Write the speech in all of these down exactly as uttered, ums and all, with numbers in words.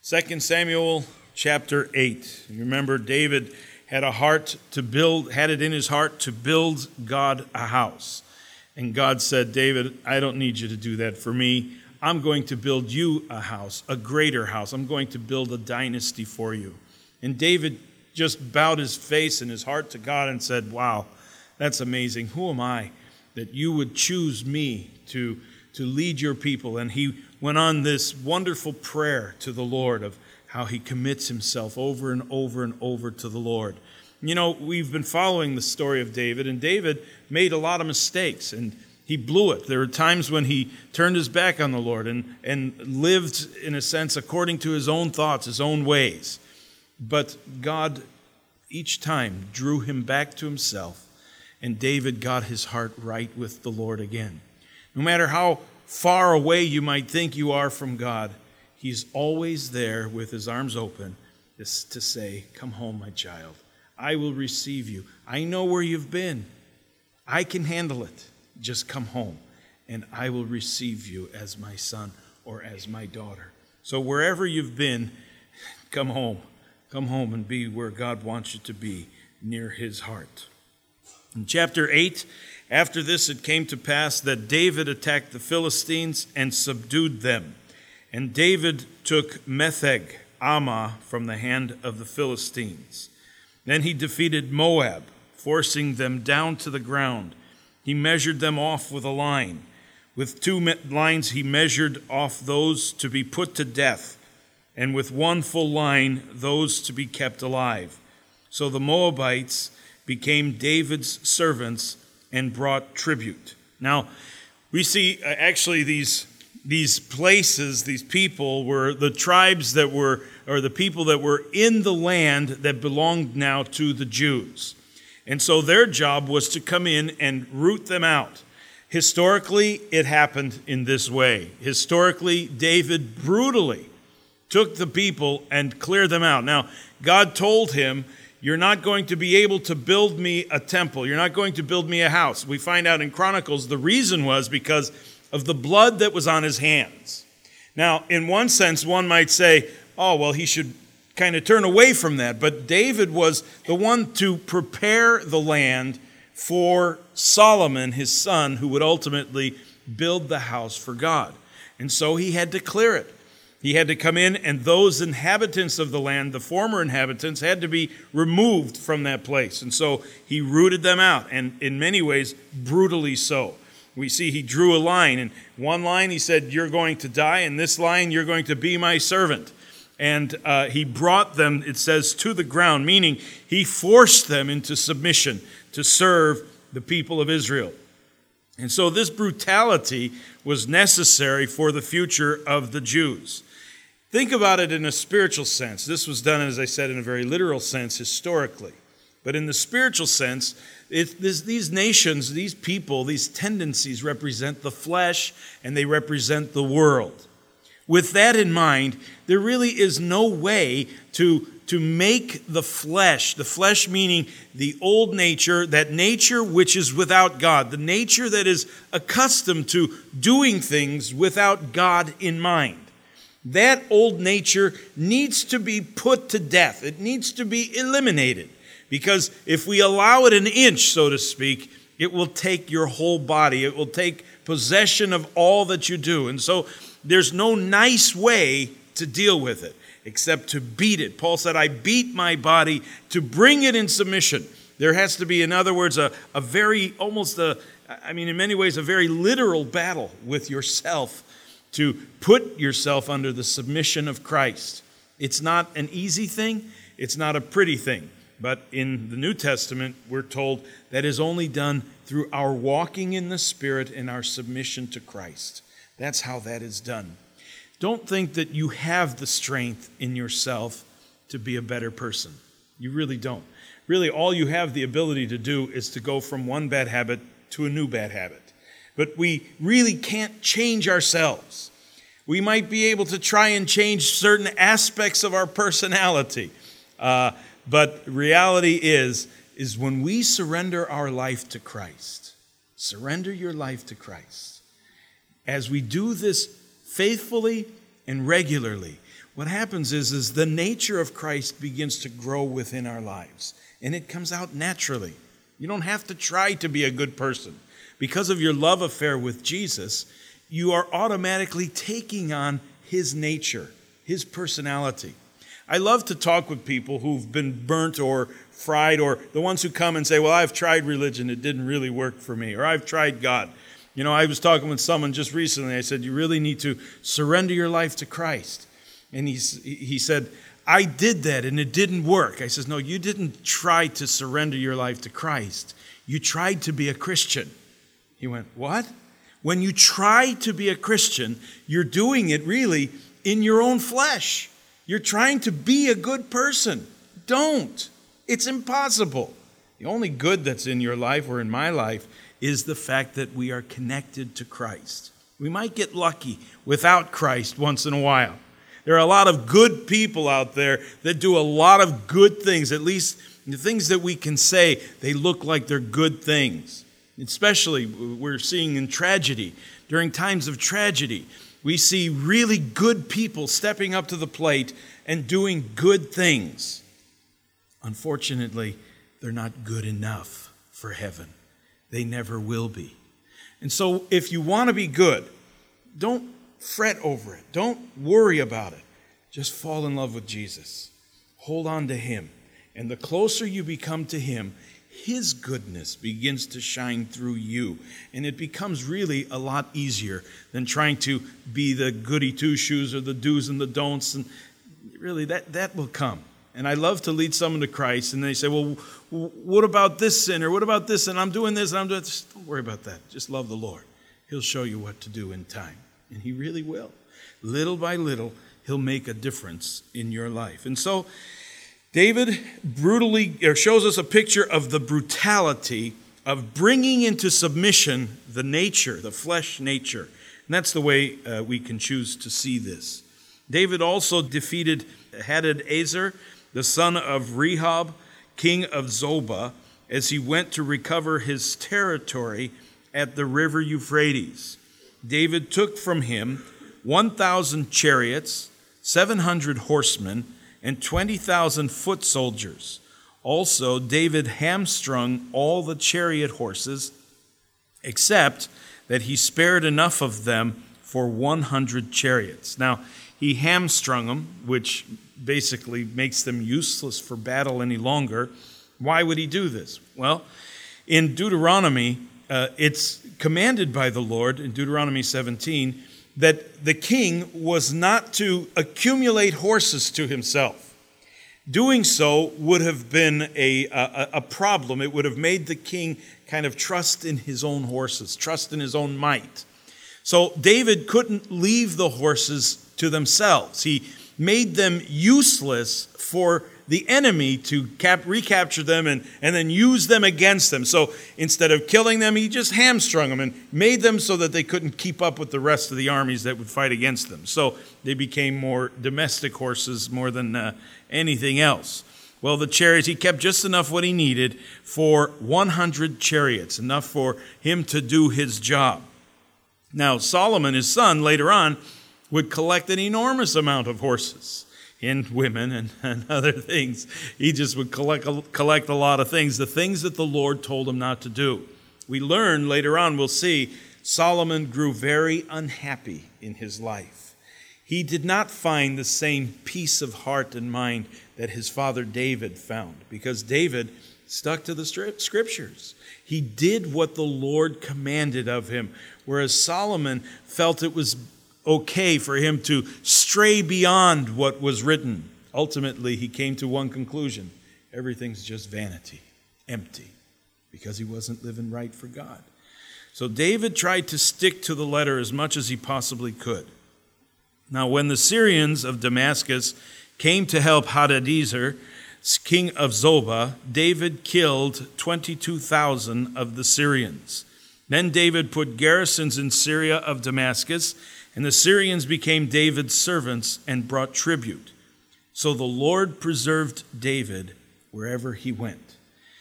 Second Samuel chapter eight. You remember David had a heart to build, had it in his heart to build God a house. And God said, David, I don't need you to do that for me. I'm going to build you a house, a greater house. I'm going to build a dynasty for you. And David just bowed his face and his heart to God and said, wow, that's amazing. Who am I that you would choose me to, to lead your people? And he went on this wonderful prayer to the Lord of how he commits himself over and over and over to the Lord. You know, we've been following the story of David, and David made a lot of mistakes, and he blew it. There were times when he turned his back on the Lord and, and lived, in a sense, according to his own thoughts, his own ways. But God, each time, drew him back to himself, and David got his heart right with the Lord again. No matter how far away you might think you are from God, he's always there with his arms open just to say, come home, my child. I will receive you. I know where you've been. I can handle it. Just come home, and I will receive you as my son or as my daughter. So wherever you've been, come home. Come home and be where God wants you to be, near his heart. In chapter eight, after this it came to pass that David attacked the Philistines and subdued them. And David took Metheg, Ammah, from the hand of the Philistines. Then he defeated Moab, forcing them down to the ground. He measured them off with a line. With two lines he measured off those to be put to death, and with one full line those to be kept alive. So the Moabites became David's servants and brought tribute. Now, we see uh, actually these these places, these people were the tribes that were, or the people that were in the land that belonged now to the Jews. And so their job was to come in and root them out. Historically, it happened in this way. Historically, David brutally took the people and cleared them out. Now, God told him, you're not going to be able to build me a temple. You're not going to build me a house. We find out in Chronicles the reason was because of the blood that was on his hands. Now, in one sense, one might say, oh, well, he should kind of turn away from that. But David was the one to prepare the land for Solomon, his son, who would ultimately build the house for God. And so he had to clear it. He had to come in, and those inhabitants of the land, the former inhabitants, had to be removed from that place. And so he rooted them out, and in many ways, brutally so. We see he drew a line. In one line, he said, you're going to die. In this line, you're going to be my servant. And uh, he brought them, it says, to the ground, meaning he forced them into submission to serve the people of Israel. And so this brutality was necessary for the future of the Jews. Think about it in a spiritual sense. This was done, as I said, in a very literal sense historically. But in the spiritual sense, it, this, these nations, these people, these tendencies represent the flesh and they represent the world. With that in mind, there really is no way to, to make the flesh, the flesh meaning the old nature, that nature which is without God, the nature that is accustomed to doing things without God in mind. That old nature needs to be put to death. It needs to be eliminated. Because if we allow it an inch, so to speak, it will take your whole body. It will take possession of all that you do. And so there's no nice way to deal with it except to beat it. Paul said, I beat my body to bring it in submission. There has to be, in other words, a, a very, almost a, I mean, in many ways, a very literal battle with yourself to put yourself under the submission of Christ. It's not an easy thing. It's not a pretty thing. But in the New Testament, we're told that is only done through our walking in the Spirit and our submission to Christ. That's how that is done. Don't think that you have the strength in yourself to be a better person. You really don't. Really, all you have the ability to do is to go from one bad habit to a new bad habit. But we really can't change ourselves. We might be able to try and change certain aspects of our personality. Uh, but reality is, is when we surrender our life to Christ, surrender your life to Christ. As we do this faithfully and regularly, what happens is, is the nature of Christ begins to grow within our lives. And it comes out naturally. You don't have to try to be a good person. Because of your love affair with Jesus, you are automatically taking on his nature, his personality. I love to talk with people who've been burnt or fried, or the ones who come and say, well, I've tried religion, it didn't really work for me, or I've tried God. You know, I was talking with someone just recently, I said, you really need to surrender your life to Christ. And he's, he said, I did that and it didn't work. I says, no, you didn't try to surrender your life to Christ. You tried to be a Christian. He went, what? When you try to be a Christian, you're doing it really in your own flesh. You're trying to be a good person. Don't. It's impossible. The only good that's in your life or in my life is the fact that we are connected to Christ. We might get lucky without Christ once in a while. There are a lot of good people out there that do a lot of good things, at least the things that we can say, they look like they're good things. Especially we're seeing in tragedy. During times of tragedy, we see really good people stepping up to the plate and doing good things. Unfortunately, they're not good enough for heaven. They never will be. And so if you want to be good, don't fret over it. Don't worry about it. Just fall in love with Jesus. Hold on to him. And the closer you become to him, his goodness begins to shine through you. And it becomes really a lot easier than trying to be the goody two-shoes or the do's and the don'ts. And really, that, that will come. And I love to lead someone to Christ, and they say, well, what about this sin, or what about this, and I'm doing this, and I'm doing this. Don't worry about that. Just love the Lord. He'll show you what to do in time. And he really will. Little by little, he'll make a difference in your life. And so, David brutally or shows us a picture of the brutality of bringing into submission the nature, the flesh nature. And that's the way uh, we can choose to see this. David also defeated Hadadezer, the son of Rehob, king of Zobah, as he went to recover his territory at the river Euphrates. David took from him one thousand chariots, seven hundred horsemen, and twenty thousand foot soldiers. Also, David hamstrung all the chariot horses, except that he spared enough of them for one hundred chariots. Now, he hamstrung them, which basically makes them useless for battle any longer. Why would he do this? Well, in Deuteronomy, uh, it's commanded by the Lord, in Deuteronomy seventeen, that the king was not to accumulate horses to himself. Doing so would have been a, a, a problem. It would have made the king kind of trust in his own horses, trust in his own might. So David couldn't leave the horses to themselves. He made them useless for the enemy to cap- recapture them and, and then use them against them. So instead of killing them, he just hamstrung them and made them so that they couldn't keep up with the rest of the armies that would fight against them. So they became more domestic horses more than uh, anything else. Well, the chariots, he kept just enough what he needed for one hundred chariots, enough for him to do his job. Now, Solomon, his son, later on, would collect an enormous amount of horses and women and, and other things. He just would collect, collect a lot of things, the things that the Lord told him not to do. We learn later on, we'll see, Solomon grew very unhappy in his life. He did not find the same peace of heart and mind that his father David found, because David stuck to the scriptures. He did what the Lord commanded of him, whereas Solomon felt it was okay for him to stray beyond what was written. Ultimately, he came to one conclusion: everything's just vanity, empty, because he wasn't living right for God. So David tried to stick to the letter as much as he possibly could. Now, when the Syrians of Damascus came to help Hadadezer, king of Zobah, David killed twenty-two thousand of the Syrians. Then David put garrisons in Syria of Damascus, and the Syrians became David's servants and brought tribute. So the Lord preserved David wherever he went.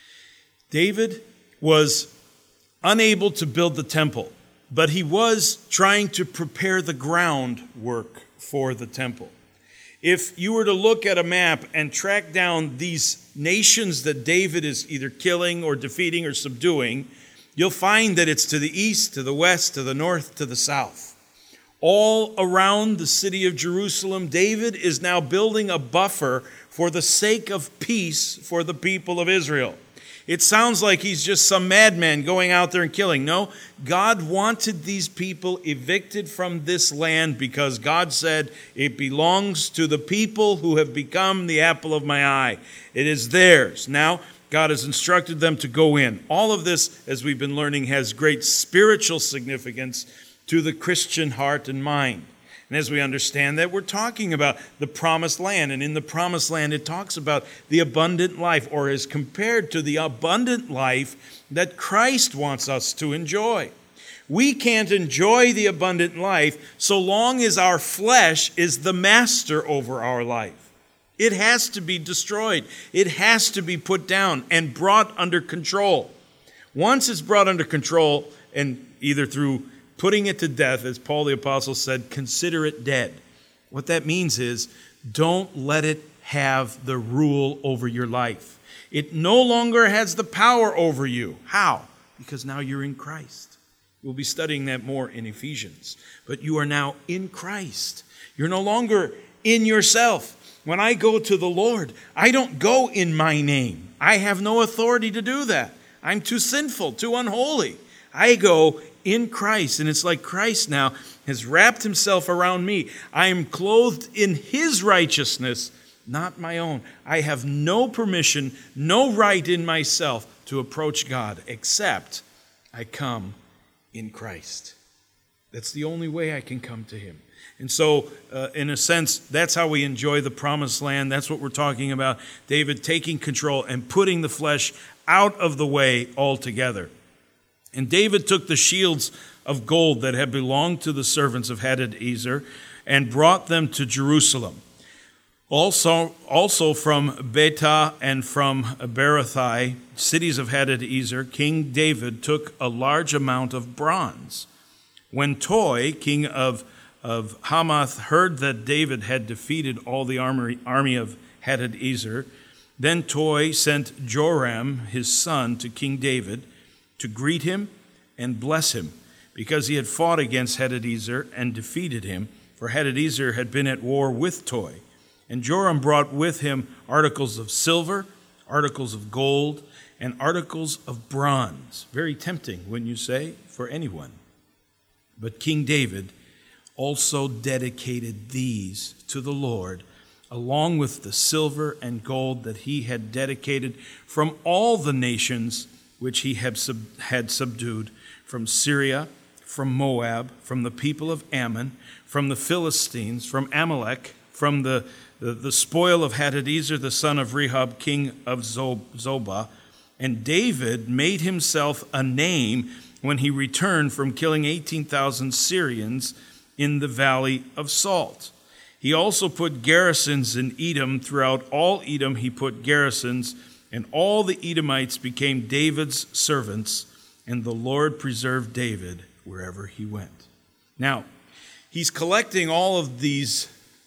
David was unable to build the temple, but he was trying to prepare the groundwork for the temple. If you were to look at a map and track down these nations that David is either killing or defeating or subduing, you'll find that it's to the east, to the west, to the north, to the south. All around the city of Jerusalem, David is now building a buffer for the sake of peace for the people of Israel. It sounds like he's just some madman going out there and killing. No, God wanted these people evicted from this land because God said it belongs to the people who have become the apple of my eye. It is theirs. Now, God has instructed them to go in. All of this, as we've been learning, has great spiritual significance to the Christian heart and mind. And as we understand that, we're talking about the promised land. And in the promised land, it talks about the abundant life, or is compared to the abundant life that Christ wants us to enjoy. We can't enjoy the abundant life so long as our flesh is the master over our life. It has to be destroyed. It has to be put down and brought under control. Once it's brought under control, and either through putting it to death, as Paul the Apostle said, consider it dead. What that means is, don't let it have the rule over your life. It no longer has the power over you. How? Because now you're in Christ. We'll be studying that more in Ephesians. But you are now in Christ. You're no longer in yourself. When I go to the Lord, I don't go in my name. I have no authority to do that. I'm too sinful, too unholy. I go in Christ, and it's like Christ now has wrapped himself around me. I am clothed in his righteousness, not my own. I have no permission, no right in myself to approach God, except I come in Christ. That's the only way I can come to him. And so, uh, in a sense, that's how we enjoy the promised land. That's what we're talking about. David taking control and putting the flesh out of the way altogether. And David took the shields of gold that had belonged to the servants of Hadadezer and brought them to Jerusalem. Also, also from Betah and from Berothai, cities of Hadadezer, King David took a large amount of bronze. When Toi, king of, of Hamath, heard that David had defeated all the army, army of Hadadezer, then Toi sent Joram, his son, to King David, to greet him and bless him, because he had fought against Hadadezer and defeated him, for Hadadezer had been at war with Toi. And Joram brought with him articles of silver, articles of gold, and articles of bronze. Very tempting, wouldn't you say, for anyone. But King David also dedicated these to the Lord, along with the silver and gold that he had dedicated from all the nations which he had, sub- had subdued, from Syria, from Moab, from the people of Ammon, from the Philistines, from Amalek, from the, the, the spoil of Hadadezer, the son of Rehob, king of Zobah. And David made himself a name when he returned from killing eighteen thousand Syrians in the Valley of Salt. He also put garrisons in Edom. Throughout all Edom he put garrisons, and all the Edomites became David's servants, and the Lord preserved David wherever he went. Now, he's collecting all of these,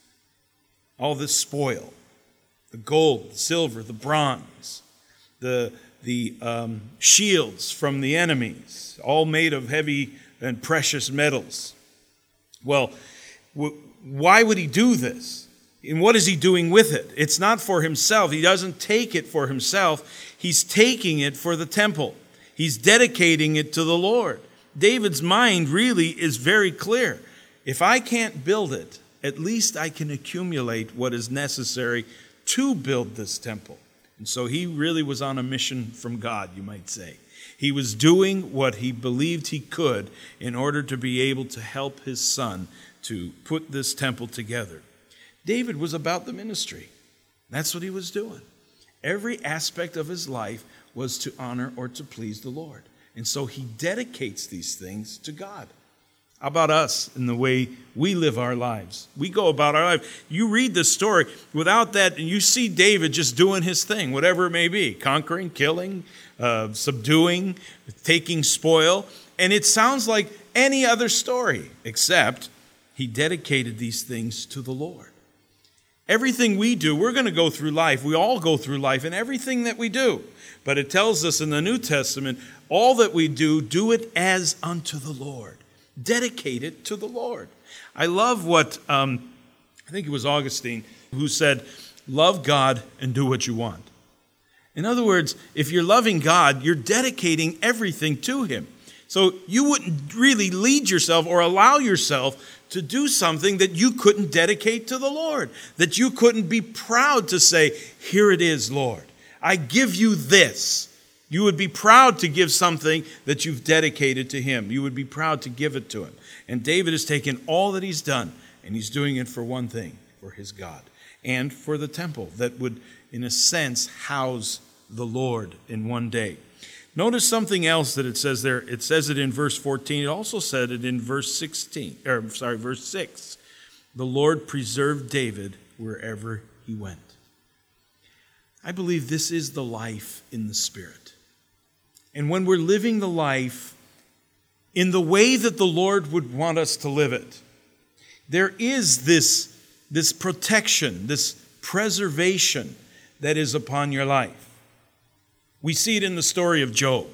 all this spoil, the gold, the silver, the bronze, the, the um, shields from the enemies, all made of heavy and precious metals. Well, w- why would he do this? And what is he doing with it? It's not for himself. He doesn't take it for himself. He's taking it for the temple. He's dedicating it to the Lord. David's mind really is very clear. If I can't build it, at least I can accumulate what is necessary to build this temple. And so he really was on a mission from God, you might say. He was doing what he believed he could in order to be able to help his son to put this temple together. David was about the ministry. That's what he was doing. Every aspect of his life was to honor or to please the Lord. And so he dedicates these things to God. How about us in the way we live our lives? We go about our life. You read this story. Without that, you see David just doing his thing, whatever it may be, conquering, killing, uh, subduing, taking spoil. And it sounds like any other story, except he dedicated these things to the Lord. Everything we do, we're going to go through life. We all go through life in everything that we do. But it tells us in the New Testament, all that we do, do it as unto the Lord. Dedicate it to the Lord. I love what, um, I think it was Augustine, who said, love God and do what you want. In other words, if you're loving God, you're dedicating everything to Him. So you wouldn't really lead yourself or allow yourself to do something that you couldn't dedicate to the Lord, that you couldn't be proud to say, here it is, Lord. I give you this. You would be proud to give something that you've dedicated to Him. You would be proud to give it to Him. And David has taken all that he's done, and he's doing it for one thing, for his God, and for the temple that would, in a sense, house the Lord in one day. Notice something else that it says there. It says it in verse fourteen. It also said it in verse sixteen, or sorry, verse six. The Lord preserved David wherever he went. I believe this is the life in the Spirit. And when we're living the life in the way that the Lord would want us to live it, there is this, this protection, this preservation that is upon your life. We see it in the story of Job.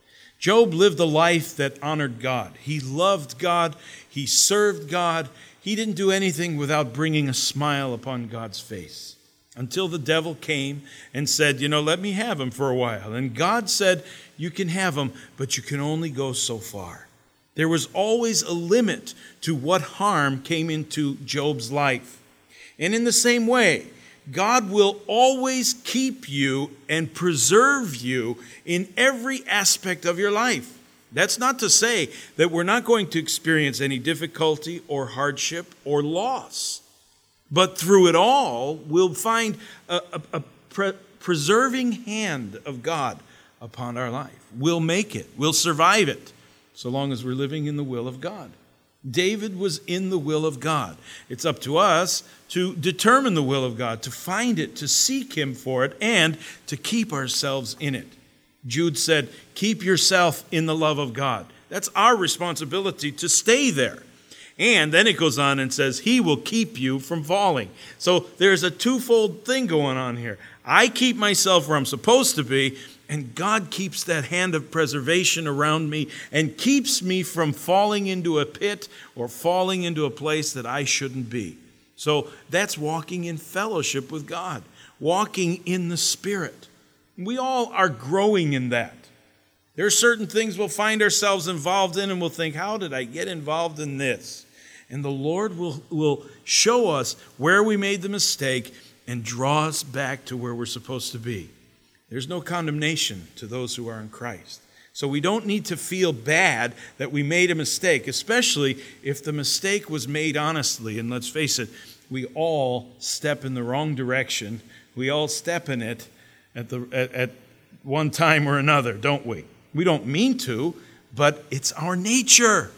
Job lived a life that honored God. He loved God. He served God. He didn't do anything without bringing a smile upon God's face, until the devil came and said, you know, let me have him for a while. And God said, you can have him, but you can only go so far. There was always a limit to what harm came into Job's life. And in the same way, God will always keep you and preserve you in every aspect of your life. That's not to say that we're not going to experience any difficulty or hardship or loss. But through it all, we'll find a, a, a pre- preserving hand of God upon our life. We'll make it. We'll survive it, so long as we're living in the will of God. David was in the will of God. It's up to us to determine the will of God, to find it, to seek Him for it, and to keep ourselves in it. Jude said, keep yourself in the love of God. That's our responsibility, to stay there. And then it goes on and says, He will keep you from falling. So there's a twofold thing going on here. I keep myself where I'm supposed to be, and God keeps that hand of preservation around me and keeps me from falling into a pit or falling into a place that I shouldn't be. So that's walking in fellowship with God, walking in the Spirit. We all are growing in that. There are certain things we'll find ourselves involved in, and we'll think, how did I get involved in this? And the Lord will, will show us where we made the mistake and draw us back to where we're supposed to be. There's no condemnation to those who are in Christ. So we don't need to feel bad that we made a mistake, especially if the mistake was made honestly. And let's face it, we all step in the wrong direction. We all step in it at, the, at, at one time or another, don't we? We don't mean to, but it's our nature.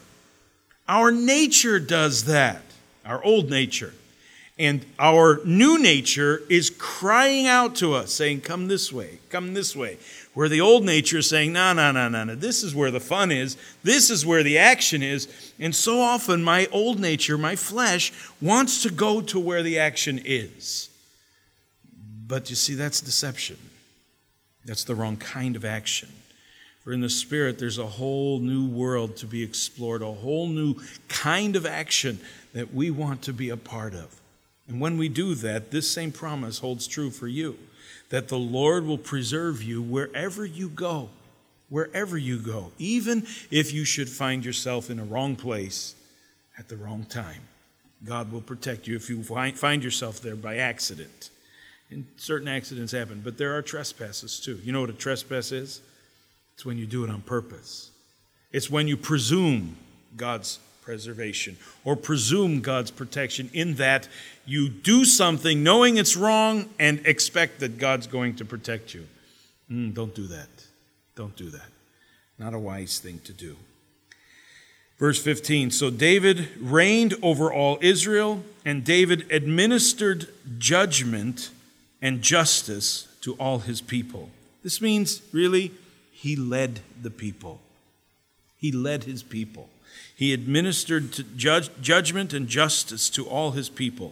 Our nature does that, our old nature. And our new nature is crying out to us, saying, come this way, come this way. Where the old nature is saying, no, no, no, no, no, this is where the fun is. This is where the action is. And so often my old nature, my flesh, wants to go to where the action is. But you see, that's deception. That's the wrong kind of action. For in the Spirit, there's a whole new world to be explored, a whole new kind of action that we want to be a part of. And when we do that, this same promise holds true for you, that the Lord will preserve you wherever you go, wherever you go, even if you should find yourself in a wrong place at the wrong time. God will protect you if you find yourself there by accident. And certain accidents happen, but there are trespasses too. You know what a trespass is? It's when you do it on purpose. It's when you presume God's preservation or presume God's protection in that you do something knowing it's wrong and expect that God's going to protect you. Mm, don't do that. Don't do that. Not a wise thing to do. Verse fifteen, so David reigned over all Israel, and David administered judgment and justice to all his people. This means, really, he led the people. He led his people. He administered to judge, judgment and justice to all his people.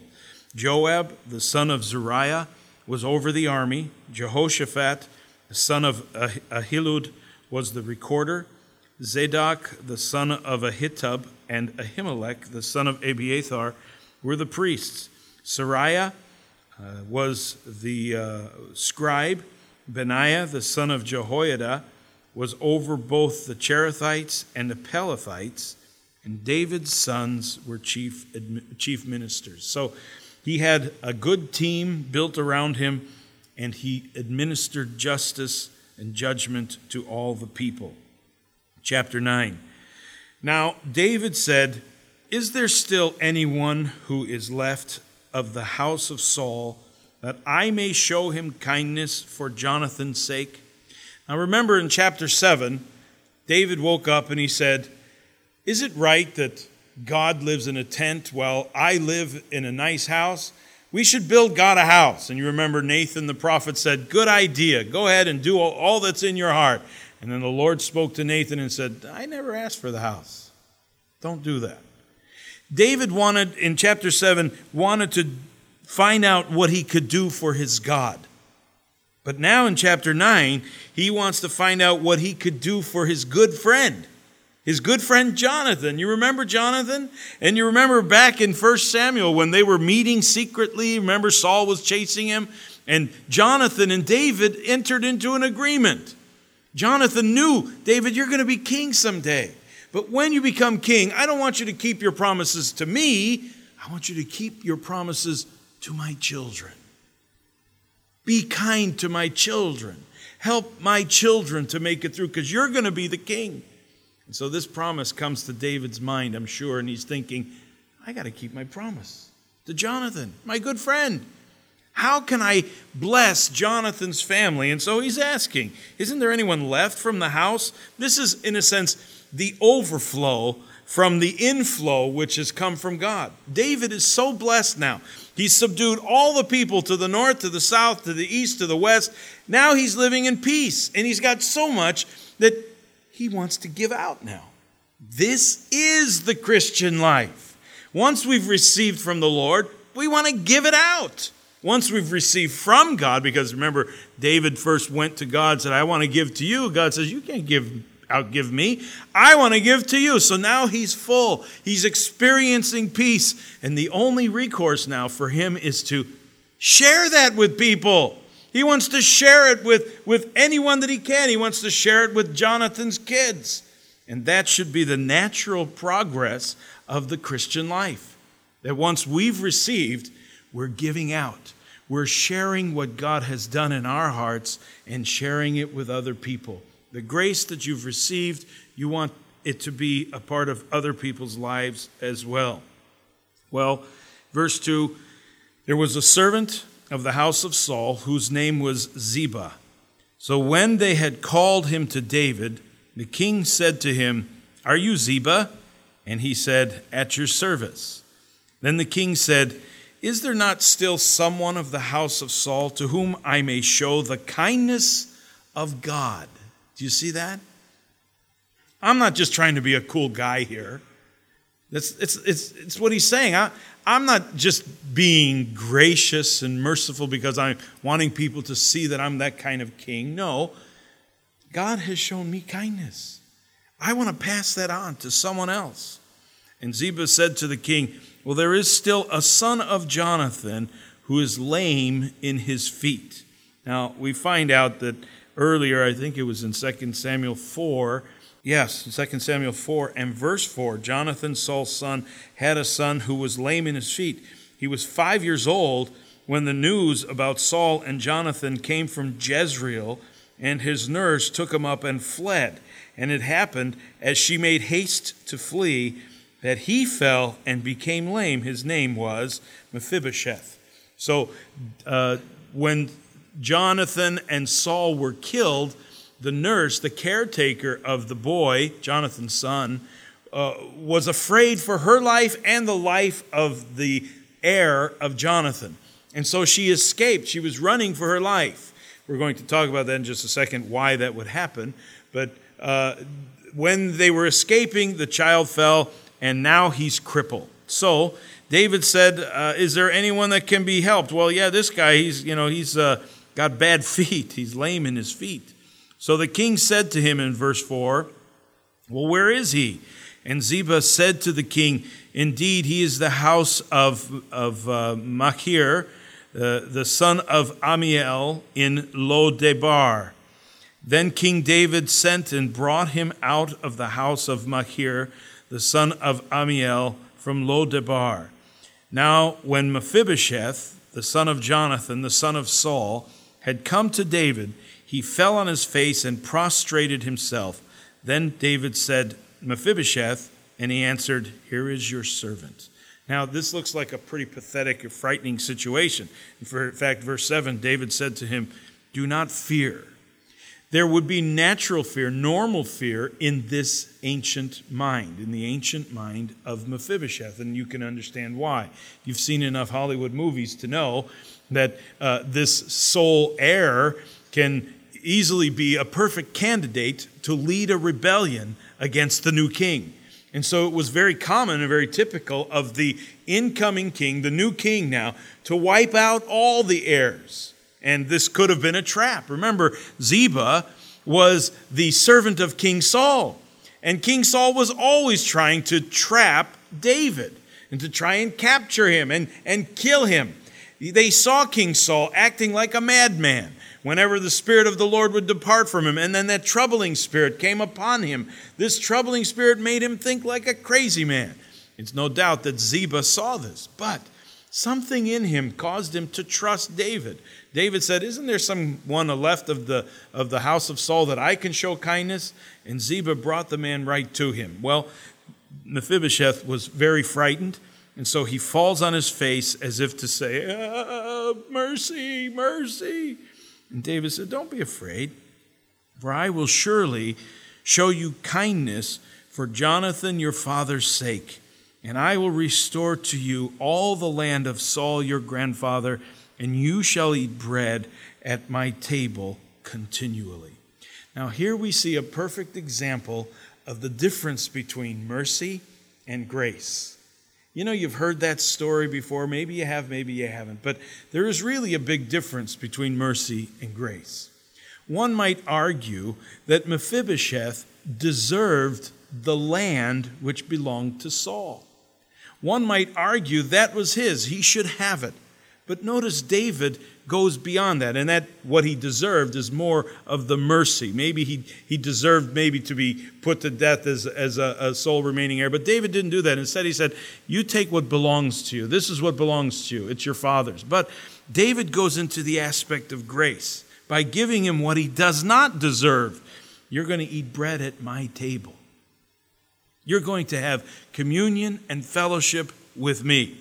Joab, the son of Zeruiah, was over the army. Jehoshaphat, the son of Ahilud, was the recorder. Zadok, the son of Ahitub, and Ahimelech, the son of Abiathar, were the priests. Sariah uh, was the uh, scribe. Benaiah, the son of Jehoiada, was over both the Cherethites and the Pelethites, and David's sons were chief chief ministers. So he had a good team built around him, and he administered justice and judgment to all the people. Chapter nine. Now David said, "Is there still anyone who is left of the house of Saul, that I may show him kindness for Jonathan's sake?" Now remember in chapter seven, David woke up and he said, "Is it right that God lives in a tent while I live in a nice house? We should build God a house." And you remember Nathan the prophet said, "Good idea. Go ahead and do all that's in your heart." And then the Lord spoke to Nathan and said, "I never asked for the house. Don't do that." David wanted, in chapter seven, wanted to find out what he could do for his God. But now in chapter nine, he wants to find out what he could do for his good friend. His good friend Jonathan. You remember Jonathan? And you remember back in First Samuel when they were meeting secretly. Remember Saul was chasing him? And Jonathan and David entered into an agreement. Jonathan knew, "David, you're going to be king someday. But when you become king, I don't want you to keep your promises to me. I want you to keep your promises to my children. Be kind to my children. Help my children to make it through, because you're going to be the king." And so this promise comes to David's mind, I'm sure, and he's thinking, I got to keep my promise to Jonathan, my good friend. How can I bless Jonathan's family? And so he's asking, isn't there anyone left from the house? This is, in a sense, the overflow from the inflow which has come from God. David is so blessed now. He's subdued all the people to the north, to the south, to the east, to the west. Now he's living in peace, and he's got so much that he wants to give out now. This is the Christian life. Once we've received from the Lord, we want to give it out. Once we've received from God, because remember, David first went to God and said, "I want to give to you." God says, "You can't give outgive me. I want to give to you." So now he's full. He's experiencing peace. And the only recourse now for him is to share that with people. He wants to share it with, with anyone that he can. He wants to share it with Jonathan's kids. And that should be the natural progress of the Christian life. That once we've received, we're giving out. We're sharing what God has done in our hearts and sharing it with other people. The grace that you've received, you want it to be a part of other people's lives as well. Well, verse two, there was a servant of the house of Saul whose name was Ziba. So when they had called him to David, the king said to him, "Are you Ziba?" And he said, "At your service." Then the king said, "Is there not still someone of the house of Saul to whom I may show the kindness of God?" Do you see that? I'm not just trying to be a cool guy here. That's, it's, it's, it's what he's saying. I, I'm not just being gracious and merciful because I'm wanting people to see that I'm that kind of king. No, God has shown me kindness. I want to pass that on to someone else. And Ziba said to the king, "Well, there is still a son of Jonathan who is lame in his feet." Now, we find out that earlier, I think it was in Second Samuel four, yes, in Second Samuel four and verse four, Jonathan, Saul's son, had a son who was lame in his feet. He was five years old when the news about Saul and Jonathan came from Jezreel, and his nurse took him up and fled. And it happened, as she made haste to flee, that he fell and became lame. His name was Mephibosheth. So uh, when Jonathan and Saul were killed, the nurse, the caretaker of the boy, Jonathan's son, uh, was afraid for her life and the life of the heir of Jonathan. And so she escaped. She was running for her life. We're going to talk about that in just a second, why that would happen. But uh, when they were escaping, the child fell, and now he's crippled. So David said, uh, is there anyone that can be helped? Well, yeah, this guy, he's, you know, he's uh, got bad feet. He's lame in his feet. So the king said to him in verse four, well, where is he? And Ziba said to the king, indeed, he is the house of, of uh, Machir, uh, the son of Amiel in Lo-debar. Then King David sent and brought him out of the house of Machir, the son of Amiel, from Lo-debar. Now, when Mephibosheth, the son of Jonathan, the son of Saul, had come to David, he fell on his face and prostrated himself. Then David said, Mephibosheth, and he answered, here is your servant. Now, this looks like a pretty pathetic or frightening situation. In fact, verse seven, David said to him, do not fear. There would be natural fear, normal fear in this ancient mind, in the ancient mind of Mephibosheth, and you can understand why. You've seen enough Hollywood movies to know that uh, this sole heir can easily be a perfect candidate to lead a rebellion against the new king. And so it was very common and very typical of the incoming king, the new king now, to wipe out all the heirs. And this could have been a trap. Remember, Ziba was the servant of King Saul. And King Saul was always trying to trap David and to try and capture him and, and kill him. They saw King Saul acting like a madman whenever the Spirit of the Lord would depart from him. And then that troubling spirit came upon him. This troubling spirit made him think like a crazy man. It's no doubt that Ziba saw this, but something in him caused him to trust David. David said, isn't there someone left of the, of the house of Saul that I can show kindness? And Ziba brought the man right to him. Well, Mephibosheth was very frightened, and so he falls on his face as if to say, ah, mercy, mercy. And David said, don't be afraid, for I will surely show you kindness for Jonathan your father's sake. And I will restore to you all the land of Saul your grandfather, and you shall eat bread at my table continually. Now here we see a perfect example of the difference between mercy and grace. You know, you've heard that story before. Maybe you have, maybe you haven't. But there is really a big difference between mercy and grace. One might argue that Mephibosheth deserved the land which belonged to Saul. One might argue that was his. He should have it. But notice David goes beyond that, and that what he deserved is more of the mercy. Maybe he, he deserved maybe to be put to death as, as a, a sole remaining heir, but David didn't do that. Instead, he said, you take what belongs to you. This is what belongs to you. It's your father's. But David goes into the aspect of grace by giving him what he does not deserve. You're going to eat bread at my table. You're going to have communion and fellowship with me.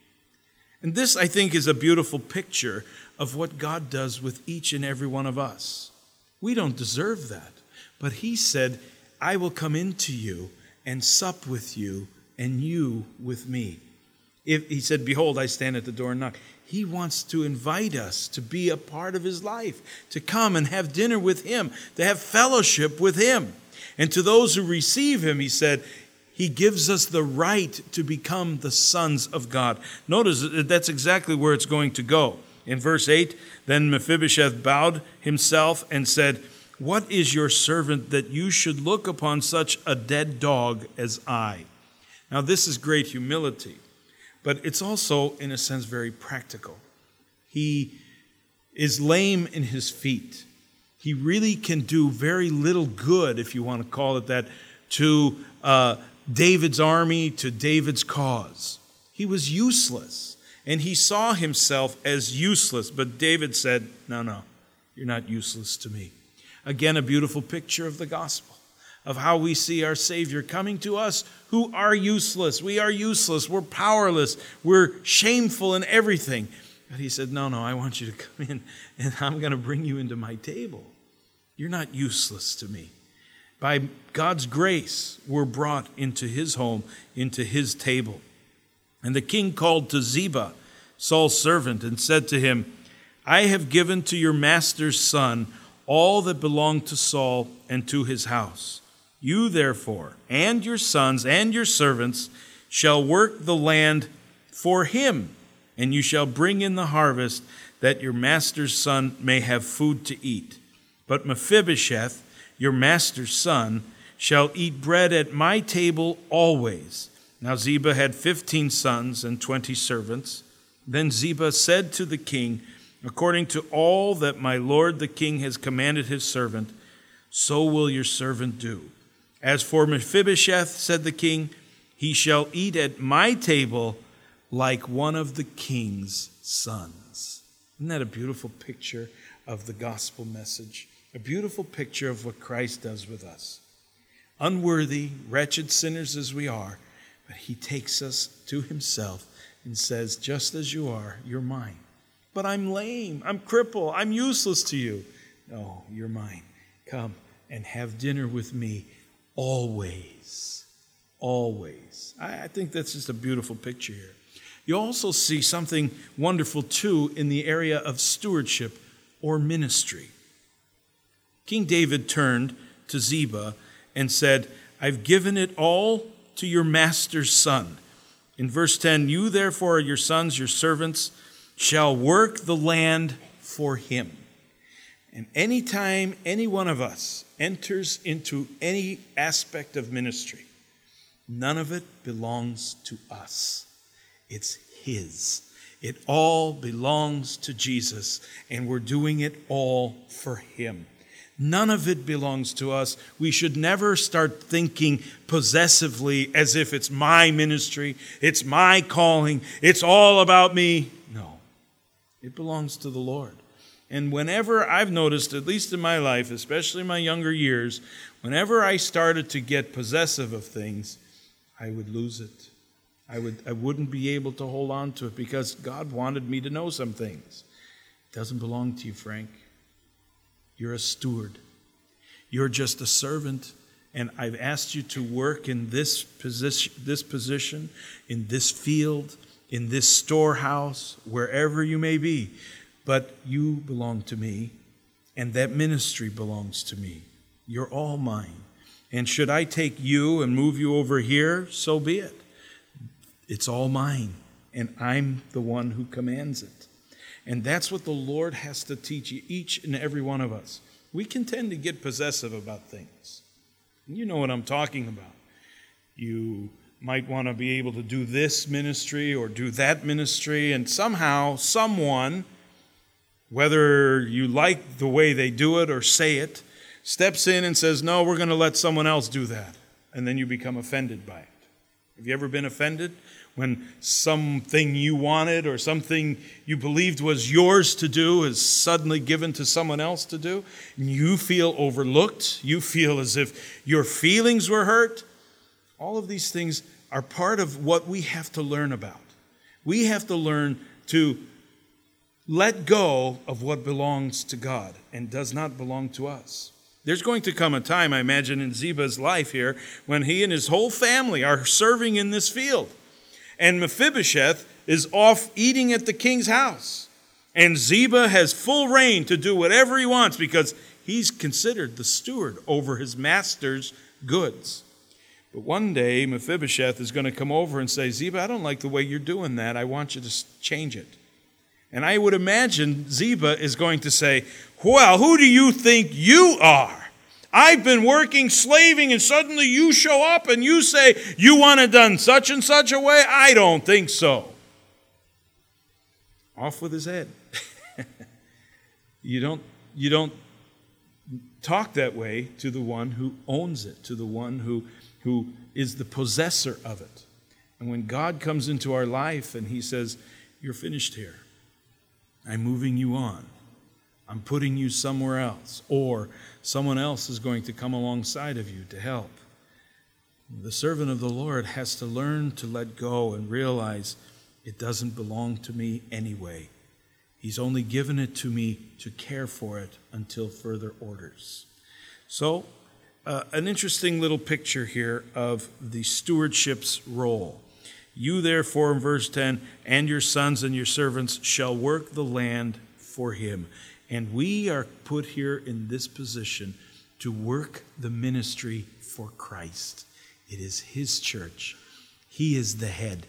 And this, I think, is a beautiful picture of what God does with each and every one of us. We don't deserve that. But he said, I will come into you and sup with you and you with me. If, he said, behold, I stand at the door and knock. He wants to invite us to be a part of his life, to come and have dinner with him, to have fellowship with him. And to those who receive him, he said, he gives us the right to become the sons of God. Notice that's exactly where it's going to go. In verse eight, then Mephibosheth bowed himself and said, what is your servant that you should look upon such a dead dog as I? Now this is great humility, but it's also, in a sense, very practical. He is lame in his feet. He really can do very little good, if you want to call it that, to uh, David's army, to David's cause. He was useless, and he saw himself as useless. But David said, no, no, you're not useless to me. Again, a beautiful picture of the gospel, of how we see our Savior coming to us who are useless. We are useless. We're powerless. We're shameful in everything. But he said, no, no, I want you to come in, and I'm going to bring you into my table. You're not useless to me. By God's grace, we're brought into his home, into his table. And the king called to Ziba, Saul's servant, and said to him, I have given to your master's son all that belonged to Saul and to his house. You, therefore, and your sons and your servants shall work the land for him, and you shall bring in the harvest, that your master's son may have food to eat. But Mephibosheth, your master's son, shall eat bread at my table always." Now Ziba had fifteen sons and twenty servants. Then Ziba said to the king, "According to all that my lord the king has commanded his servant, so will your servant do. As for Mephibosheth," said the king, "he shall eat at my table like one of the king's sons." Isn't that a beautiful picture of the gospel message? A beautiful picture of what Christ does with us. Unworthy, wretched sinners as we are, but he takes us to himself and says, "Just as you are, you're mine." "But I'm lame, I'm crippled, I'm useless to you." "No, you're mine. Come and have dinner with me always." Always. I, I think that's just a beautiful picture here. You also see something wonderful, too, in the area of stewardship or ministry. King David turned to Ziba and said, "I've given it all to your master's son." In verse ten, "You therefore, your sons, your servants, shall work the land for him." And anytime any one of us enters into any aspect of ministry, none of it belongs to us. It's his. It all belongs to Jesus, and we're doing it all for him. None of it belongs to us. We should never start thinking possessively as if it's my ministry, it's my calling, it's all about me. No, it belongs to the Lord. And whenever I've noticed, at least in my life, especially in my younger years, whenever I started to get possessive of things, I would lose it. I would, I wouldn't be able to hold on to it because God wanted me to know some things. It doesn't belong to you, Frank. You're a steward. You're just a servant, and I've asked you to work in this position, this position, in this field, in this storehouse, wherever you may be. But you belong to me, and that ministry belongs to me. You're all mine. And should I take you and move you over here, so be it. It's all mine, and I'm the one who commands it. And that's what the Lord has to teach each and every one of us. We can tend to get possessive about things. You know what I'm talking about. You might want to be able to do this ministry or do that ministry, and somehow someone, whether you like the way they do it or say it, steps in and says, "No, we're going to let someone else do that." And then you become offended by it. Have you ever been offended when something you wanted or something you believed was yours to do is suddenly given to someone else to do? And you feel overlooked. You feel as if your feelings were hurt. All of these things are part of what we have to learn about. We have to learn to let go of what belongs to God and does not belong to us. There's going to come a time, I imagine, in Ziba's life here when he and his whole family are serving in this field. And Mephibosheth is off eating at the king's house. And Ziba has full reign to do whatever he wants because he's considered the steward over his master's goods. But one day, Mephibosheth is going to come over and say, "Ziba, I don't like the way you're doing that. I want you to change it." And I would imagine Ziba is going to say, "Well, who do you think you are? I've been working, slaving, and suddenly you show up and you say you want it done such and such a way? I don't think so." Off with his head. You don't, you don't talk that way to the one who owns it, to the one who, who is the possessor of it. And when God comes into our life and he says, "You're finished here. I'm moving you on. I'm putting you somewhere else," or someone else is going to come alongside of you to help. The servant of the Lord has to learn to let go and realize it doesn't belong to me anyway. He's only given it to me to care for it until further orders. So, uh, an interesting little picture here of the stewardship's role. "You therefore," in verse ten, "and your sons and your servants shall work the land for him." And we are put here in this position to work the ministry for Christ. It is his church. He is the head.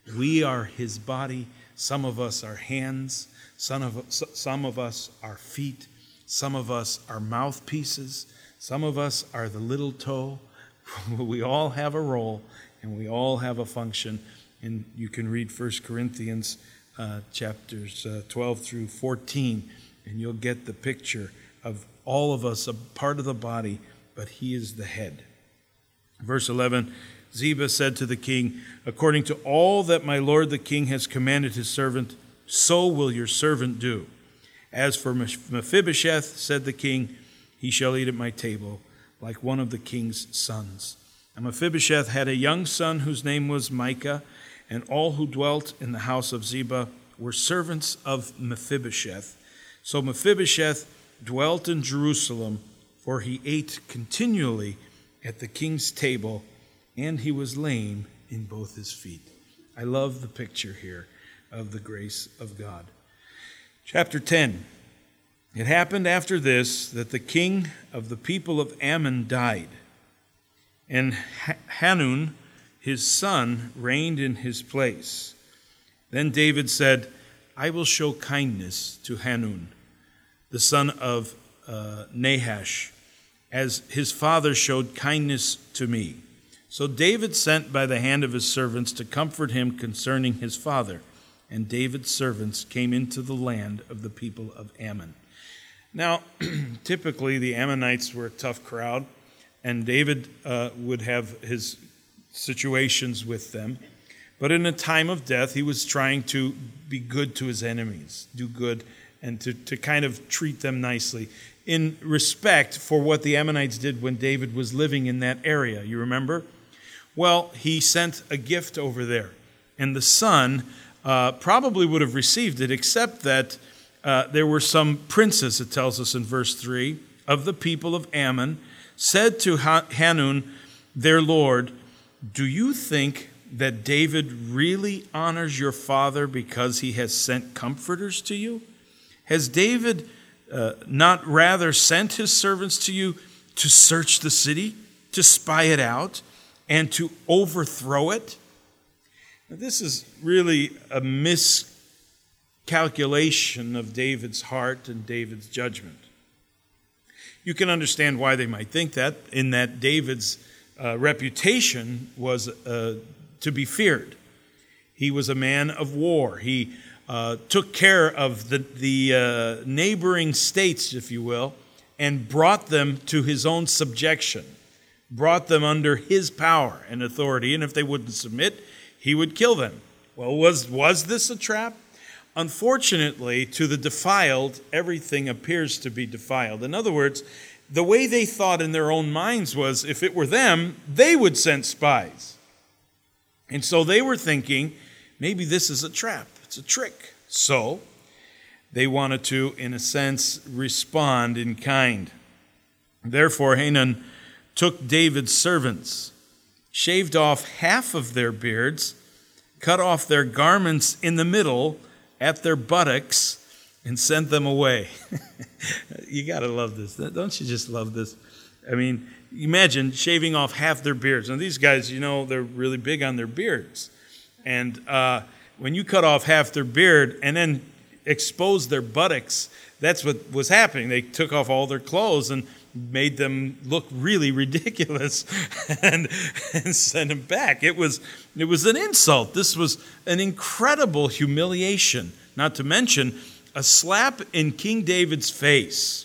We are his body. Some of us are hands. Some of, some of us are feet. Some of us are mouthpieces. Some of us are the little toe. We all have a role, and we all have a function. And you can read First Corinthians uh, chapters uh, twelve through fourteen, and you'll get the picture of all of us, a part of the body, but he is the head. Verse eleven, Ziba said to the king, according to all that my lord the king has commanded his servant, so will your servant do. As for Mephibosheth, said the king, he shall eat at my table, like one of the king's sons. And Mephibosheth had a young son whose name was Micah, and all who dwelt in the house of Ziba were servants of Mephibosheth. So Mephibosheth dwelt in Jerusalem, for he ate continually at the king's table, and he was lame in both his feet. I love the picture here of the grace of God. Chapter ten. It happened after this that the king of the people of Ammon died, and Hanun, his son, reigned in his place. Then David said, I will show kindness to Hanun, the son of uh, Nahash, as his father showed kindness to me. So David sent by the hand of his servants to comfort him concerning his father. And David's servants came into the land of the people of Ammon. Now, typically the Ammonites were a tough crowd, and David uh, would have his situations with them. But in a time of death, he was trying to be good to his enemies, do good, and to, to kind of treat them nicely in respect for what the Ammonites did when David was living in that area. You remember? Well, he sent a gift over there, and the son uh, probably would have received it, except that uh, there were some princes, it tells us in verse three, of the people of Ammon, said to Hanun, their lord, do you think that David really honors your father because he has sent comforters to you? Has David uh, not rather sent his servants to you to search the city, to spy it out, and to overthrow it? Now, this is really a miscalculation of David's heart and David's judgment. You can understand why they might think that, in that David's uh, reputation was uh, to be feared. He was a man of war. He uh, took care of the, the uh, neighboring states, if you will, and brought them to his own subjection, brought them under his power and authority, and if they wouldn't submit, he would kill them. Well, was, was this a trap? Unfortunately, to the defiled, everything appears to be defiled. In other words, the way they thought in their own minds was, if it were them, they would send spies. And so they were thinking, maybe this is a trap. It's a trick. So they wanted to, in a sense, respond in kind. Therefore, Hanun took David's servants, shaved off half of their beards, cut off their garments in the middle at their buttocks, and sent them away. You got to love this. Don't you just love this? I mean, imagine shaving off half their beards. Now, these guys, you know, they're really big on their beards. And uh, when you cut off half their beard and then expose their buttocks, that's what was happening. They took off all their clothes and made them look really ridiculous and, and sent them back. It was, it was an insult. This was an incredible humiliation, not to mention a slap in King David's face.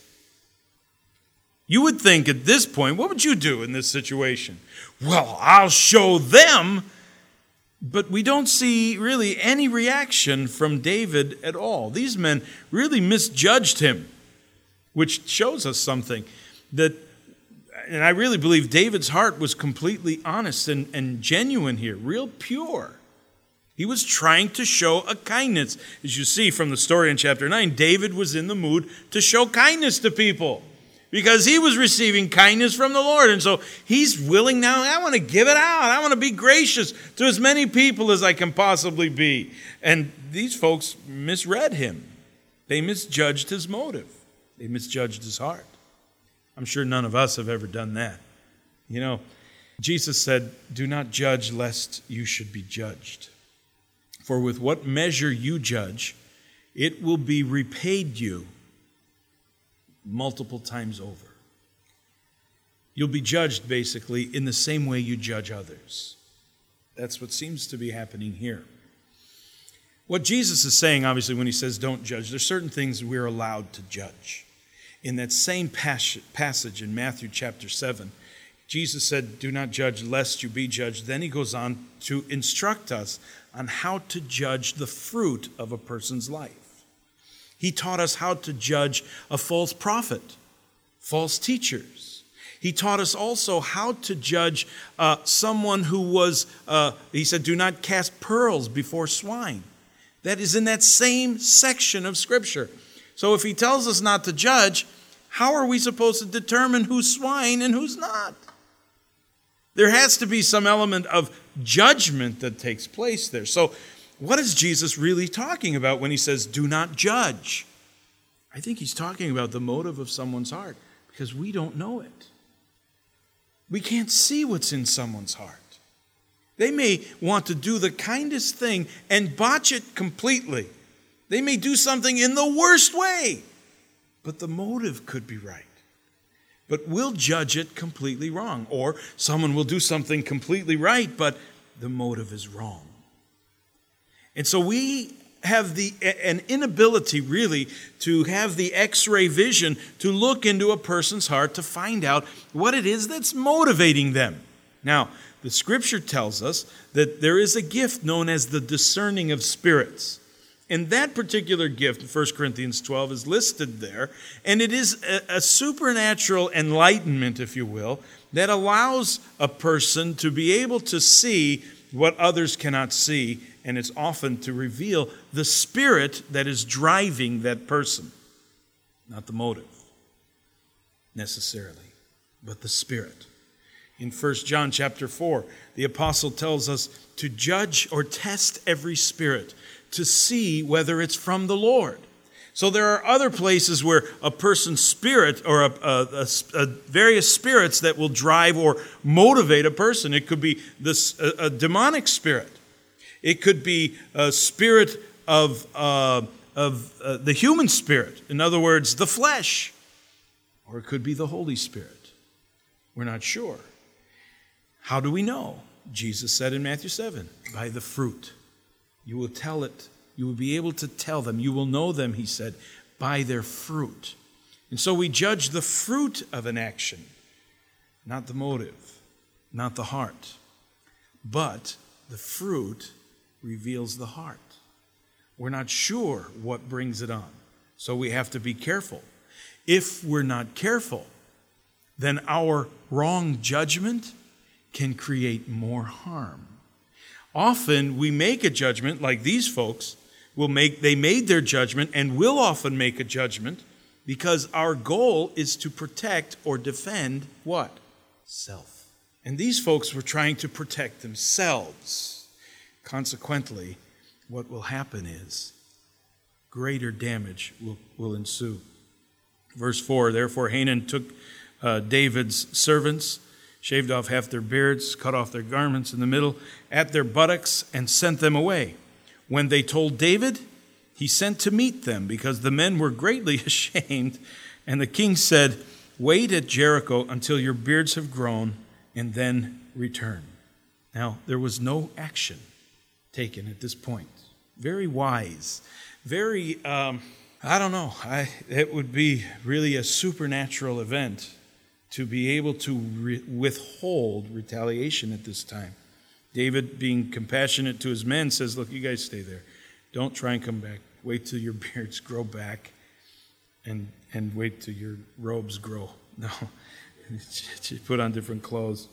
You would think at this point, what would you do in this situation? Well, I'll show them. But we don't see really any reaction from David at all. These men really misjudged him, which shows us something. That, and I really believe David's heart was completely honest and, and genuine here, real pure. He was trying to show a kindness. As you see from the story in chapter nine, David was in the mood to show kindness to people because he was receiving kindness from the Lord. And so he's willing now, I want to give it out. I want to be gracious to as many people as I can possibly be. And these folks misread him. They misjudged his motive. They misjudged his heart. I'm sure none of us have ever done that. You know, Jesus said, do not judge lest you should be judged. For with what measure you judge, it will be repaid you multiple times over. You'll be judged, basically, in the same way you judge others. That's what seems to be happening here. What Jesus is saying, obviously, when he says don't judge, there's certain things we're allowed to judge. In that same passage in Matthew chapter seven, Jesus said, do not judge lest you be judged. Then he goes on to instruct us on how to judge the fruit of a person's life. He taught us how to judge a false prophet, false teachers. He taught us also how to judge uh, someone who was, uh, he said, do not cast pearls before swine. That is in that same section of Scripture. So if he tells us not to judge, how are we supposed to determine who's swine and who's not? There has to be some element of judgment that takes place there. So what is Jesus really talking about when he says, do not judge? I think he's talking about the motive of someone's heart, because we don't know it. We can't see what's in someone's heart. They may want to do the kindest thing and botch it completely. They may do something in the worst way, but the motive could be right. But we'll judge it completely wrong. Or someone will do something completely right, but the motive is wrong. And so we have the an inability really to have the X-ray vision to look into a person's heart to find out what it is that's motivating them. Now, the Scripture tells us that there is a gift known as the discerning of spirits. And that particular gift, First Corinthians twelve, is listed there. And it is a, a supernatural enlightenment, if you will, that allows a person to be able to see what others cannot see. And it's often to reveal the spirit that is driving that person. Not the motive, necessarily, but the spirit. In First John chapter four, the apostle tells us to judge or test every spirit to see whether it's from the Lord. So there are other places where a person's spirit or a, a, a, a various spirits that will drive or motivate a person. It could be this a, a demonic spirit. It could be a spirit of, uh, of uh, the human spirit. In other words, the flesh. Or it could be the Holy Spirit. We're not sure. How do we know? Jesus said in Matthew seven, by the fruit. You will tell it. You will be able to tell them. You will know them, he said, by their fruit. And so we judge the fruit of an action, not the motive, not the heart. But the fruit reveals the heart. We're not sure what brings it on, so we have to be careful. If we're not careful, then our wrong judgment can create more harm. Often we make a judgment like these folks will make. They made their judgment and will often make a judgment because our goal is to protect or defend what? Self. And these folks were trying to protect themselves. Consequently, what will happen is greater damage will, will ensue. Verse four, therefore Hanan took uh, David's servants, shaved off half their beards, cut off their garments in the middle, at their buttocks, and sent them away. When they told David, he sent to meet them, because the men were greatly ashamed. And the king said, wait at Jericho until your beards have grown, and then return. Now, there was no action taken at this point. Very wise. Very, um, I don't know, I, it would be really a supernatural event to be able to re- withhold retaliation at this time. David, being compassionate to his men, says, look, you guys stay there. Don't try and come back. Wait till your beards grow back and and wait till your robes grow. No, put on different clothes.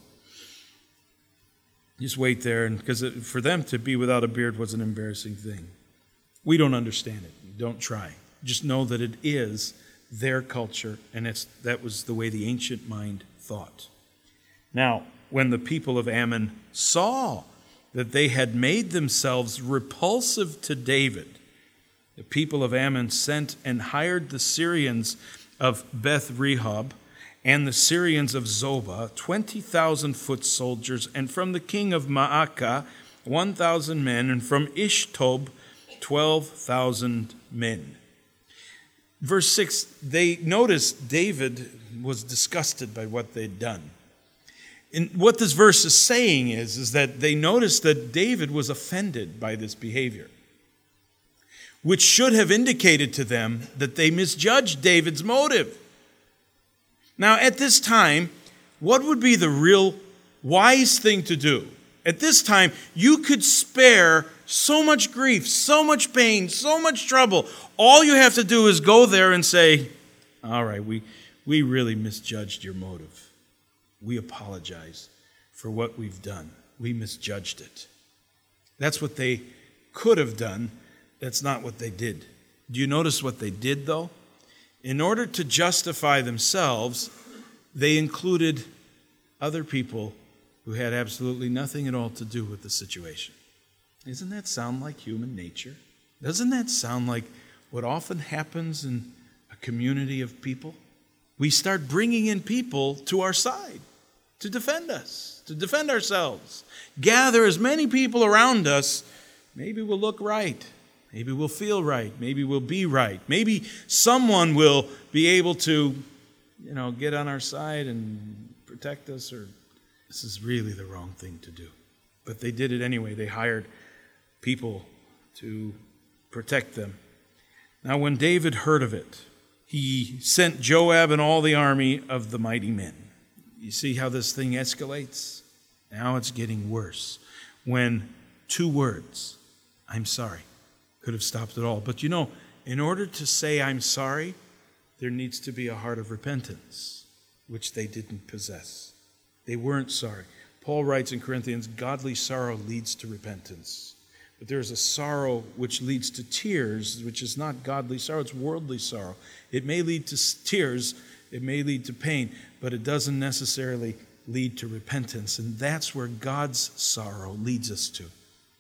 Just wait there, and because for them to be without a beard was an embarrassing thing. We don't understand it. Don't try. Just know that it is their culture, and it's, that was the way the ancient mind thought. Now, when the people of Ammon saw that they had made themselves repulsive to David, the people of Ammon sent and hired the Syrians of Beth Rehob and the Syrians of Zobah, twenty thousand foot soldiers, and from the king of Maacah, one thousand men, and from Ishtob, twelve thousand men. Verse six, they noticed David was disgusted by what they'd done. And what this verse is saying is, is that they noticed that David was offended by this behavior, which should have indicated to them that they misjudged David's motive. Now, at this time, what would be the real wise thing to do? At this time, you could spare so much grief, so much pain, so much trouble. All you have to do is go there and say, all right, we, we really misjudged your motive. We apologize for what we've done. We misjudged it. That's what they could have done. That's not what they did. Do you notice what they did, though? In order to justify themselves, they included other people who had absolutely nothing at all to do with the situation. Doesn't that sound like human nature? Doesn't that sound like what often happens in a community of people? We start bringing in people to our side to defend us, to defend ourselves. Gather as many people around us. Maybe we'll look right. Maybe we'll feel right. Maybe we'll be right. Maybe someone will be able to, you know, get on our side and protect us. Or this is really the wrong thing to do. But they did it anyway. They hired people to protect them. Now, when David heard of it, he sent Joab and all the army of the mighty men. You see how this thing escalates? Now it's getting worse. When two words, I'm sorry, could have stopped it all. But you know, in order to say I'm sorry, there needs to be a heart of repentance, which they didn't possess. They weren't sorry. Paul writes in Corinthians, godly sorrow leads to repentance. But there's a sorrow which leads to tears, which is not godly sorrow, it's worldly sorrow. It may lead to tears, it may lead to pain, but it doesn't necessarily lead to repentance. And that's where God's sorrow leads us to.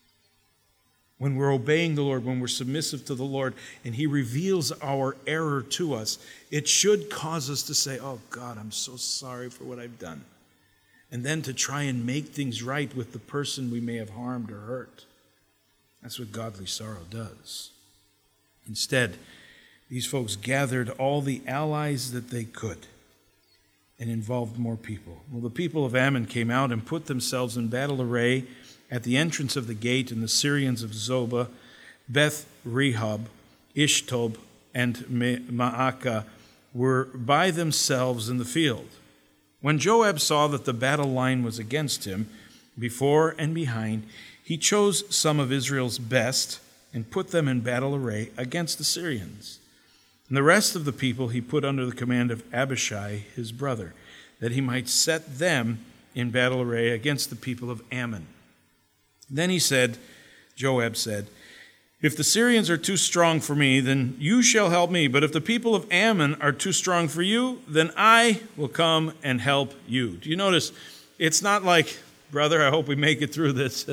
When we're obeying the Lord, when we're submissive to the Lord, and He reveals our error to us, it should cause us to say, oh God, I'm so sorry for what I've done. And then to try and make things right with the person we may have harmed or hurt. That's what godly sorrow does. Instead, these folks gathered all the allies that they could and involved more people. Well, the people of Ammon came out and put themselves in battle array at the entrance of the gate, and the Syrians of Zobah, Beth Rehob, Ishtob, and Maacah were by themselves in the field. When Joab saw that the battle line was against him, before and behind, he chose some of Israel's best and put them in battle array against the Syrians. And the rest of the people he put under the command of Abishai, his brother, that he might set them in battle array against the people of Ammon. Then he said, Joab said, if the Syrians are too strong for me, then you shall help me. But if the people of Ammon are too strong for you, then I will come and help you. Do you notice? It's not like, brother, I hope we make it through this.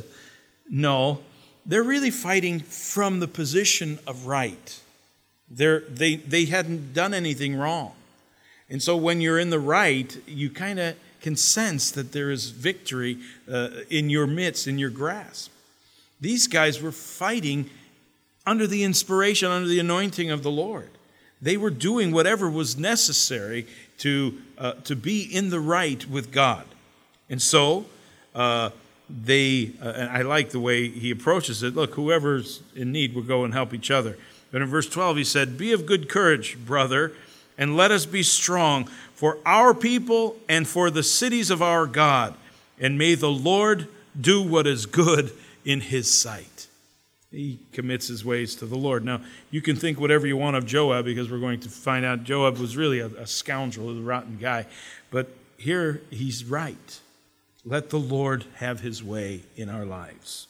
No, they're really fighting from the position of right. They're, they, they hadn't done anything wrong. And so when you're in the right, you kind of can sense that there is victory uh, in your midst, in your grasp. These guys were fighting under the inspiration, under the anointing of the Lord. They were doing whatever was necessary to, uh, to be in the right with God. And so uh, they, uh, and I like the way he approaches it. Look, whoever's in need will go and help each other. But in verse twelve he said, be of good courage, brother, and let us be strong for our people and for the cities of our God. And may the Lord do what is good in His sight. He commits his ways to the Lord. Now, you can think whatever you want of Joab, because we're going to find out Joab was really a, a scoundrel, a rotten guy. But here he's right. Let the Lord have His way in our lives.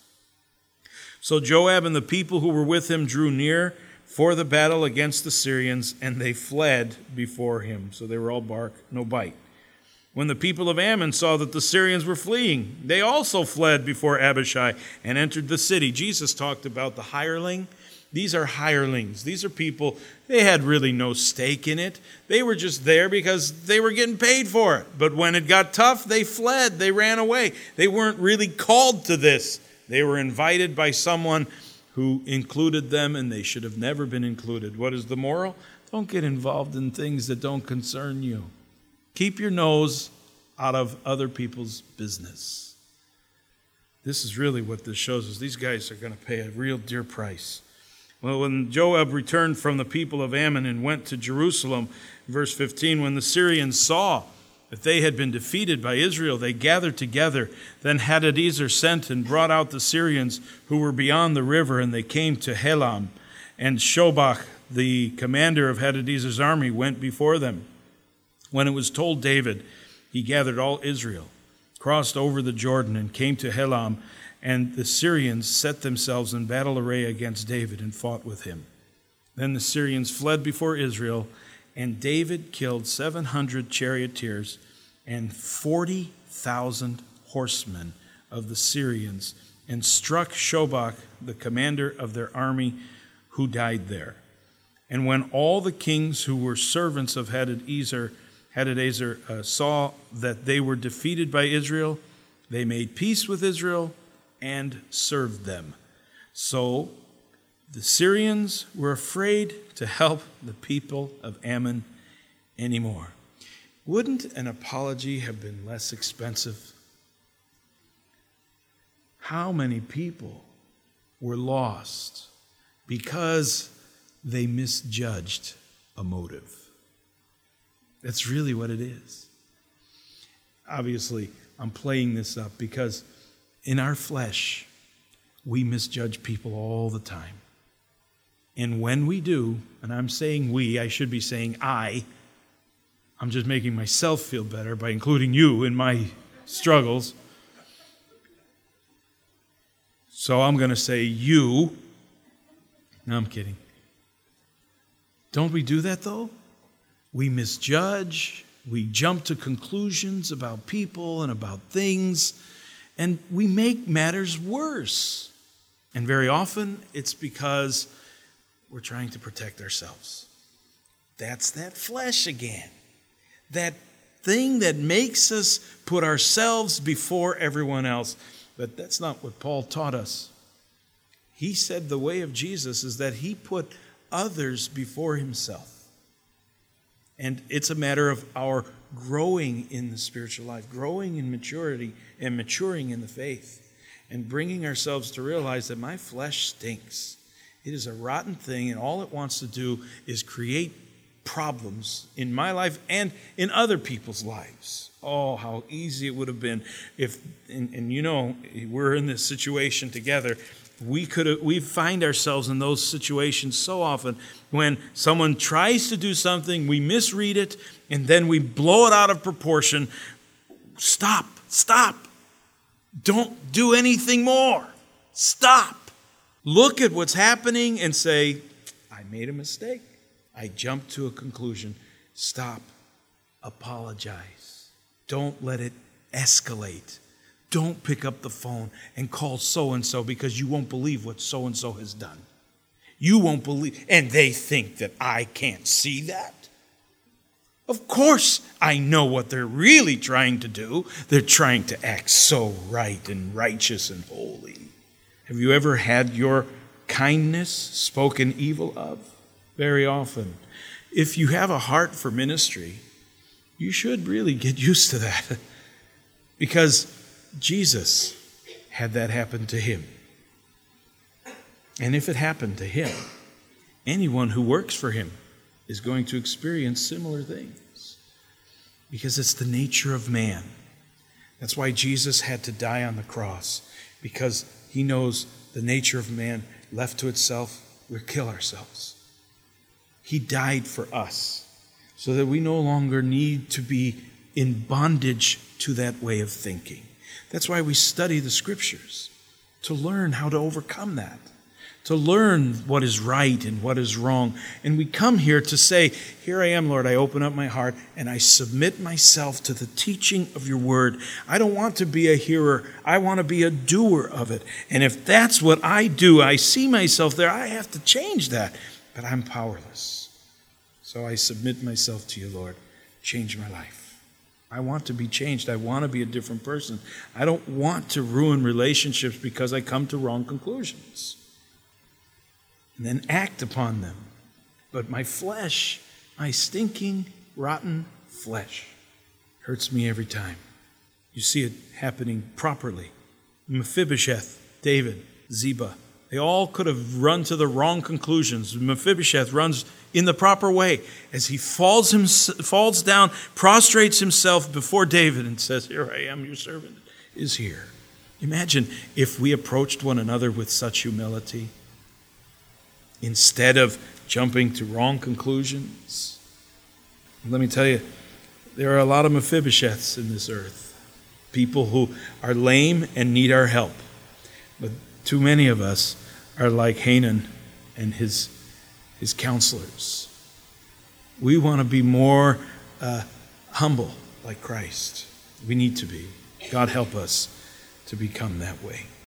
So Joab and the people who were with him drew near for the battle against the Syrians, and they fled before him. So they were all bark, no bite. When the people of Ammon saw that the Syrians were fleeing, they also fled before Abishai and entered the city. Jesus talked about the hireling. These are hirelings. These are people, they had really no stake in it. They were just there because they were getting paid for it. But when it got tough, they fled. They ran away. They weren't really called to this. They were invited by someone who included them, and they should have never been included. What is the moral? Don't get involved in things that don't concern you. Keep your nose out of other people's business. This is really what this shows us. These guys are going to pay a real dear price. Well, when Joab returned from the people of Ammon and went to Jerusalem, verse fifteen, when the Syrians saw that they had been defeated by Israel, they gathered together. Then Hadadezer sent and brought out the Syrians who were beyond the river, and they came to Helam. And Shobach, the commander of Hadadezer's army, went before them. When it was told David, he gathered all Israel, crossed over the Jordan, and came to Helam. And the Syrians set themselves in battle array against David and fought with him. Then the Syrians fled before Israel, and David killed seven hundred charioteers and forty thousand horsemen of the Syrians, and struck Shobach, the commander of their army, who died there. And when all the kings who were servants of Hadadezer, Hadadezer uh, saw that they were defeated by Israel, they made peace with Israel and served them. So the Syrians were afraid to help the people of Ammon anymore. Wouldn't an apology have been less expensive? How many people were lost because they misjudged a motive? That's really what it is. Obviously, I'm playing this up because in our flesh, we misjudge people all the time. And when we do, and I'm saying we, I should be saying I, I'm just making myself feel better by including you in my struggles. So I'm going to say you. No, I'm kidding. Don't we do that though? We misjudge, we jump to conclusions about people and about things, and we make matters worse. And very often it's because we're trying to protect ourselves. That's that flesh again. That thing that makes us put ourselves before everyone else. But that's not what Paul taught us. He said the way of Jesus is that he put others before himself. And it's a matter of our growing in the spiritual life, growing in maturity and maturing in the faith, and bringing ourselves to realize that my flesh stinks. It is a rotten thing, and all it wants to do is create problems in my life and in other people's lives. Oh, how easy it would have been if, and, and you know, we're in this situation together. We could have, we find ourselves in those situations so often when someone tries to do something, we misread it, and then we blow it out of proportion. Stop, stop. Don't do anything more. Stop. Look at what's happening and say, I made a mistake. I jumped to a conclusion. Stop. Apologize. Don't let it escalate. Don't pick up the phone and call so-and-so because you won't believe what so-and-so has done. You won't believe, and they think that I can't see that. Of course, I know what they're really trying to do. They're trying to act so right and righteous and holy. Have you ever had your kindness spoken evil of? Very often. If you have a heart for ministry, you should really get used to that. Because Jesus had that happen to him. And if it happened to him, anyone who works for him is going to experience similar things. Because it's the nature of man. That's why Jesus had to die on the cross. Because he knows the nature of man, left to itself, we'll kill ourselves. He died for us so that we no longer need to be in bondage to that way of thinking. That's why we study the Scriptures, to learn how to overcome that, to learn what is right and what is wrong. And we come here to say, here I am, Lord, I open up my heart and I submit myself to the teaching of your word. I don't want to be a hearer. I want to be a doer of it. And if that's what I do, I see myself there, I have to change that. But I'm powerless. So I submit myself to you, Lord. Change my life. I want to be changed. I want to be a different person. I don't want to ruin relationships because I come to wrong conclusions and then act upon them. But my flesh, my stinking, rotten flesh, hurts me every time. You see it happening properly. Mephibosheth, David, Ziba, they all could have run to the wrong conclusions. Mephibosheth runs in the proper way as he falls, him, falls down, prostrates himself before David and says, "Here I am, your servant is here." Imagine if we approached one another with such humility instead of jumping to wrong conclusions. Let me tell you, there are a lot of Mephibosheths in this earth, people who are lame and need our help. But too many of us are like Hanan and his, his counselors. We want to be more uh, humble like Christ. We need to be. God help us to become that way.